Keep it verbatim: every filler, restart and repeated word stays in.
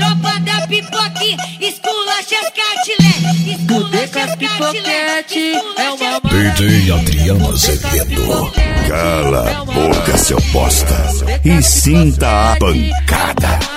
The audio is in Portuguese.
tropa da pipoque, esculacha as cartilé. Fudê com as pipoquete é uma D J Adriano Azevedo. Cala a boca, seu bosta, e sinta a pancada.